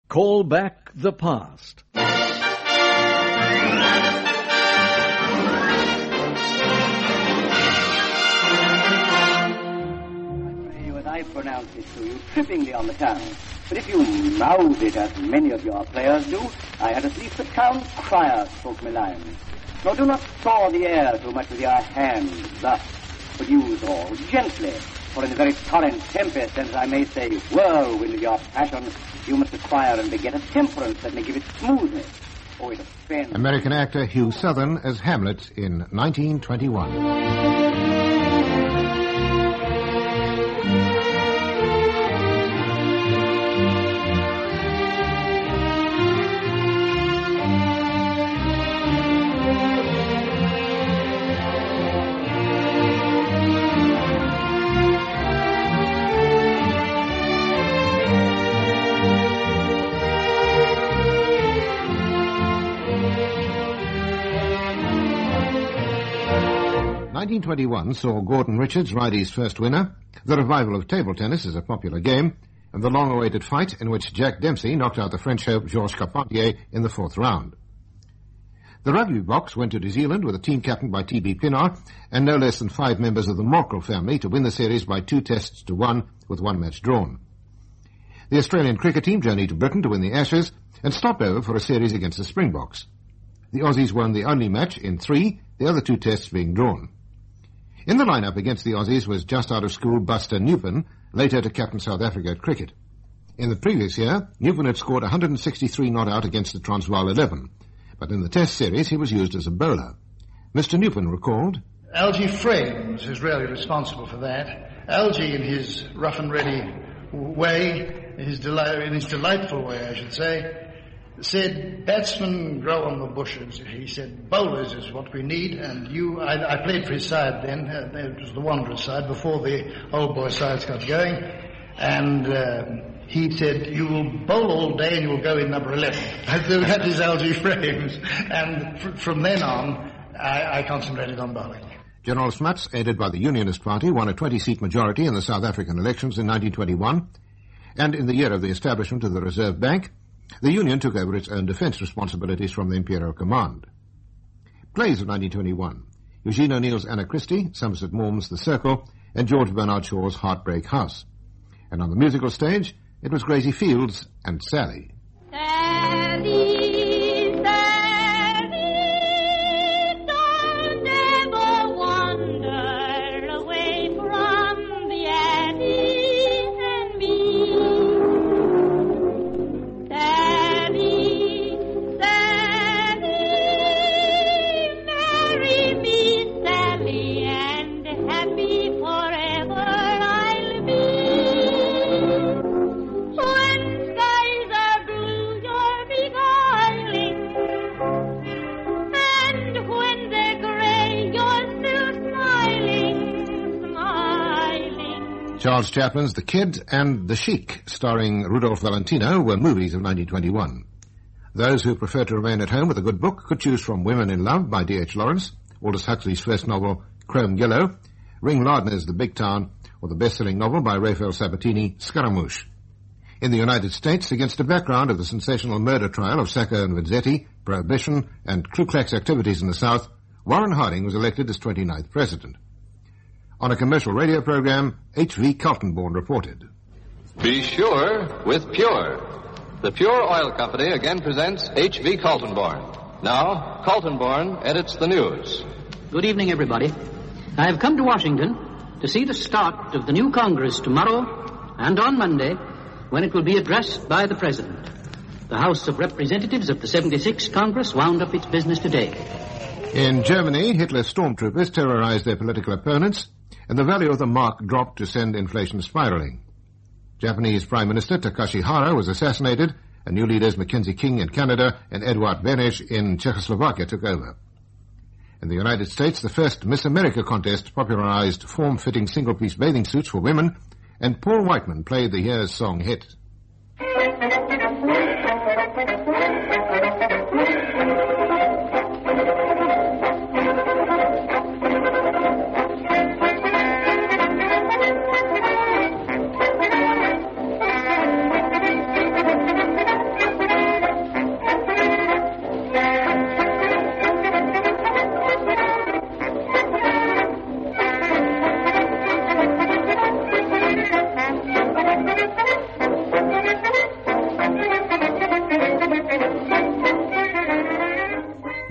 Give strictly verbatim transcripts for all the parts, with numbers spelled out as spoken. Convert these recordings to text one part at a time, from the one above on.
Call back the past. I pronounce it to you trippingly on the tongue. But if you mouth it as many of your players do, I had at least the town crier spoke me lines. Now do not saw the air too much with your hands thus, but use all gently, for in the very torrent tempest, and as I may say, whirlwind of your passion, you must acquire and beget a temperance that may give it smoothness. Oh, it offends. American actor Hugh Southern as Hamlet in nineteen twenty-one. nineteen twenty-one saw Gordon Richards ride his first winner, the revival of table tennis as a popular game, and the long-awaited fight in which Jack Dempsey knocked out the French hope Georges Carpentier in the fourth round. The rugby box went to New Zealand with a team captained by T B Pienaar and no less than five members of the Morkel family to win the series by two tests to one with one match drawn. The Australian cricket team journeyed to Britain to win the Ashes and stopped over for a series against the Springboks. The Aussies won the only match in three, the other two tests being drawn. In the lineup against the Aussies was just-out-of-school Buster Newpen, later to captain South Africa at cricket. In the previous year, Newpen had scored one hundred sixty-three not out against the Transvaal eleven, but in the Test series he was used as a bowler. Mister Newpen recalled, Algie Frames is really responsible for that. Algie, in his rough-and-ready way, in his, deli- in his delightful way, I should say, said, batsmen grow on the bushes. He said, bowlers is what we need, and you, I, I played for his side then, uh, it was the Wanderers side, before the old boy sides got going, and uh, he said, you will bowl all day and you will go in number eleven. That is Algie Frames, and fr- from then on, I, I concentrated on bowling. General Smuts, aided by the Unionist Party, won a twenty-seat majority in the South African elections in nineteen twenty-one, and in the year of the establishment of the Reserve Bank, the Union took over its own defence responsibilities from the Imperial Command. Plays of nineteen twenty-one. Eugene O'Neill's Anna Christie, Somerset Maugham's The Circle, and George Bernard Shaw's Heartbreak House. And on the musical stage, it was Gracie Fields and Sally. Sally, Sally, don't ever wander away from the Abbey and me. Sally, Sally, marry me, Sally, and happy forever I'll be. When skies are blue, you're beguiling, and when they're gray, you're still smiling, smiling. Charles Chaplin's The Kid and The Sheik, starring Rudolph Valentino, were movies of nineteen twenty-one. Those who prefer to remain at home with a good book could choose from Women in Love by D H Lawrence, Aldous Huxley's first novel, Chrome Yellow, Ring Lardner's The Big Town, or the best-selling novel by Raphael Sabatini, Scaramouche. In the United States, against a background of the sensational murder trial of Sacco and Vanzetti, Prohibition, and Ku Klux activities in the South, Warren Harding was elected as twenty-ninth president. On a commercial radio program, H V Kaltenborn reported. Be sure with Pure. The Pure Oil Company again presents H V Kaltenborn. Now, Kaltenborn edits the news. Good evening, everybody. I have come to Washington to see the start of the new Congress tomorrow and on Monday, when it will be addressed by the President. The House of Representatives of the seventy-sixth Congress wound up its business today. In Germany, Hitler's stormtroopers terrorized their political opponents, and the value of the mark dropped to send inflation spiraling. Japanese Prime Minister Takashi Hara was assassinated, and new leaders Mackenzie King in Canada and Eduard Beneš in Czechoslovakia took over. In the United States, the first Miss America contest popularized form-fitting single-piece bathing suits for women, and Paul Whiteman played the year's song hit.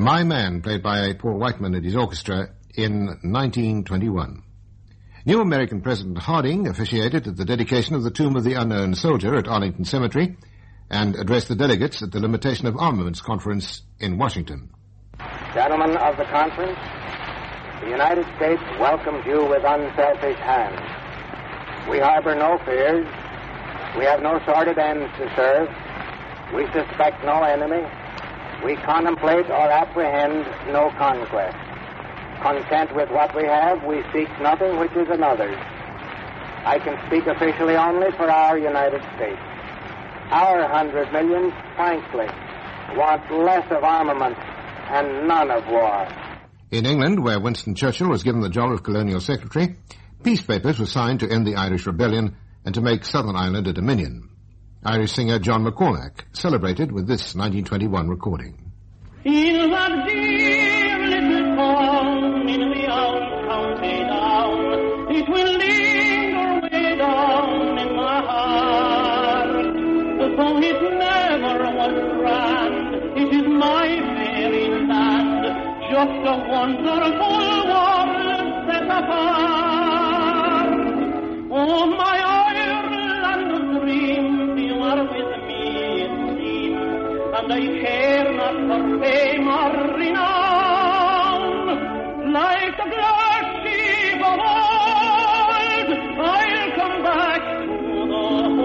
My Man, played by Paul Whiteman and his orchestra, in nineteen twenty-one. New American President Harding officiated at the dedication of the Tomb of the Unknown Soldier at Arlington Cemetery and addressed the delegates at the Limitation of Armaments Conference in Washington. Gentlemen of the conference, the United States welcomes you with unselfish hands. We harbor no fears. We have no sordid ends to serve. We suspect no enemy. We contemplate or apprehend no conquest. Content with what we have, we seek nothing which is another's. I can speak officially only for our United States. Our hundred millions, frankly, want less of armament and none of war. In England, where Winston Churchill was given the job of Colonial Secretary, peace papers were signed to end the Irish Rebellion and to make Southern Ireland a dominion. Irish singer John McCormack celebrated with this nineteen twenty-one recording. In that dear little town in the old county down, it will linger way down in my heart. Though it never was grand, it is my very land, just a wonderful world set apart. Oh, my Ireland of dreams, you are with me, it seems, and I care not for fame or renown. Like the glass sheep of old, I'll come back to the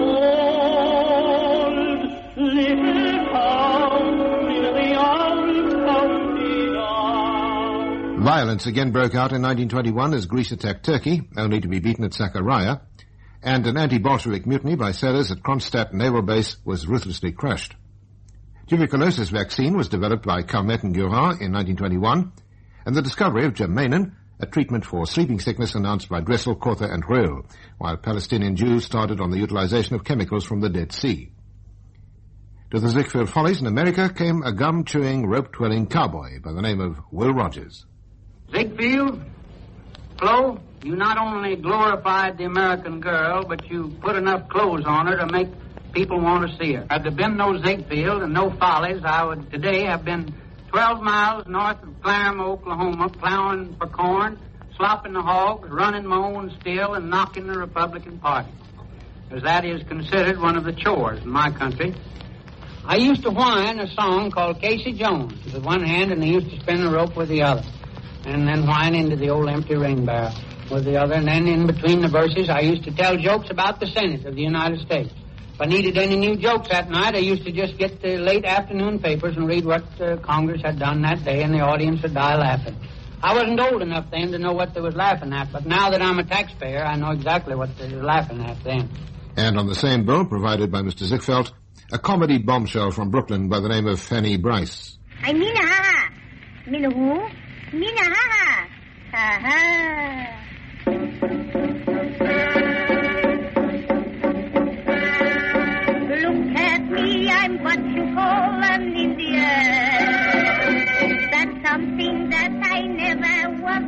old little town in the old county down. Violence again broke out in nineteen twenty-one as Greece attacked Turkey, only to be beaten at Sakarya, and an anti-Bolshevik mutiny by sailors at Kronstadt Naval Base was ruthlessly crushed. Tuberculosis vaccine was developed by Calmette and Guerin in nineteen twenty-one, and the discovery of germanin, a treatment for sleeping sickness announced by Dressel, Korther and Reul, while Palestinian Jews started on the utilization of chemicals from the Dead Sea. To the Ziegfeld Follies in America came a gum-chewing, rope-twirling cowboy by the name of Will Rogers. Ziegfeld, Flo, you not only glorified the American girl, but you put enough clothes on her to make people want to see her. Had there been no Ziegfeld and no Follies, I would today have been twelve miles north of Claremont, Oklahoma, plowing for corn, slopping the hogs, running my own still, and knocking the Republican Party. Because that is considered one of the chores in my country. I used to whine a song called Casey Jones with one hand, and I used to spin the rope with the other, and then whine into the old empty ring barrel with the other, and then in between the verses I used to tell jokes about the Senate of the United States. If I needed any new jokes that night, I used to just get the late afternoon papers and read what uh, Congress had done that day, and the audience would die laughing. I wasn't old enough then to know what they was laughing at, but now that I'm a taxpayer, I know exactly what they were laughing at then. And on the same bill, provided by Mister Ziegfeld, a comedy bombshell from Brooklyn by the name of Fanny Bryce. I mean ha-ha. Mean who? Mean ha-ha. Ha-ha. Look at me, I'm what you call an Indian. That's something that I never was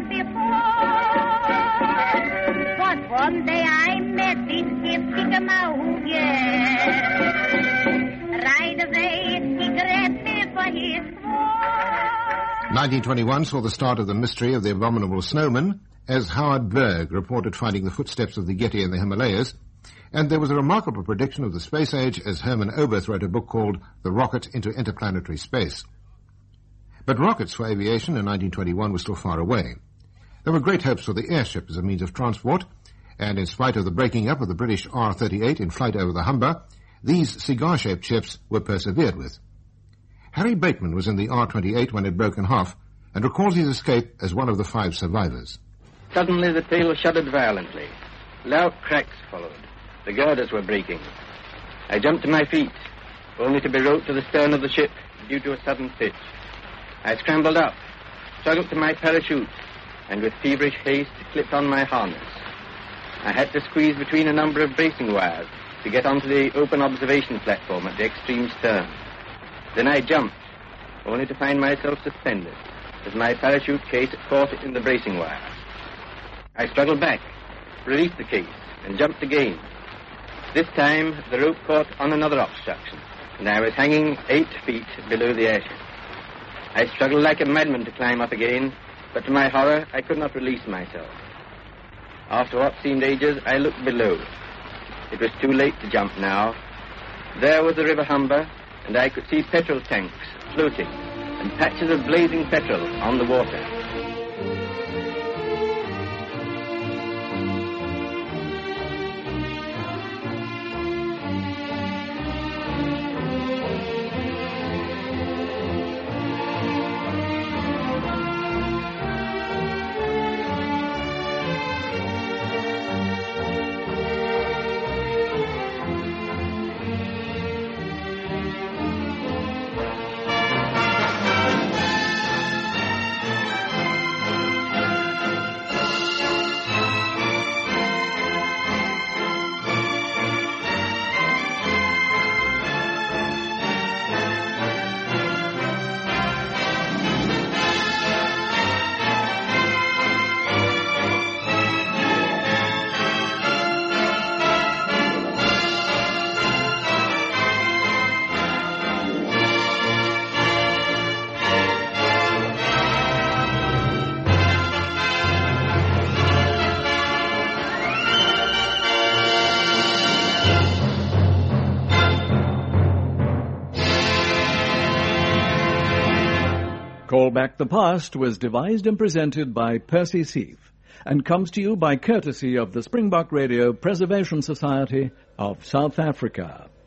before. But one day I met this skeptic Mahugian. Right away he grabbed me for his throat. nineteen twenty-one saw the start of the mystery of the abominable snowman, as Howard Berg reported finding the footsteps of the Yeti in the Himalayas, and there was a remarkable prediction of the space age as Herman Oberth wrote a book called The Rocket into Interplanetary Space. But rockets for aviation in nineteen twenty-one were still far away. There were great hopes for the airship as a means of transport, and in spite of the breaking up of the British R thirty-eight in flight over the Humber, these cigar-shaped ships were persevered with. Harry Bateman was in the R twenty-eight when it broke in half, and recalls his escape as one of the five survivors. Suddenly the tail shuddered violently. Loud cracks followed. The girders were breaking. I jumped to my feet, only to be roped to the stern of the ship due to a sudden pitch. I scrambled up, struggled to my parachute, and with feverish haste clipped on my harness. I had to squeeze between a number of bracing wires to get onto the open observation platform at the extreme stern. Then I jumped, only to find myself suspended, as my parachute case caught in the bracing wire. I struggled back, released the case, and jumped again. This time, the rope caught on another obstruction, and I was hanging eight feet below the airship. I struggled like a madman to climb up again, but to my horror, I could not release myself. After what seemed ages, I looked below. It was too late to jump now. There was the River Humber, and I could see petrol tanks floating and patches of blazing petrol on the water. Call Back the Past was devised and presented by Percy Seath and comes to you by courtesy of the Springbok Radio Preservation Society of South Africa.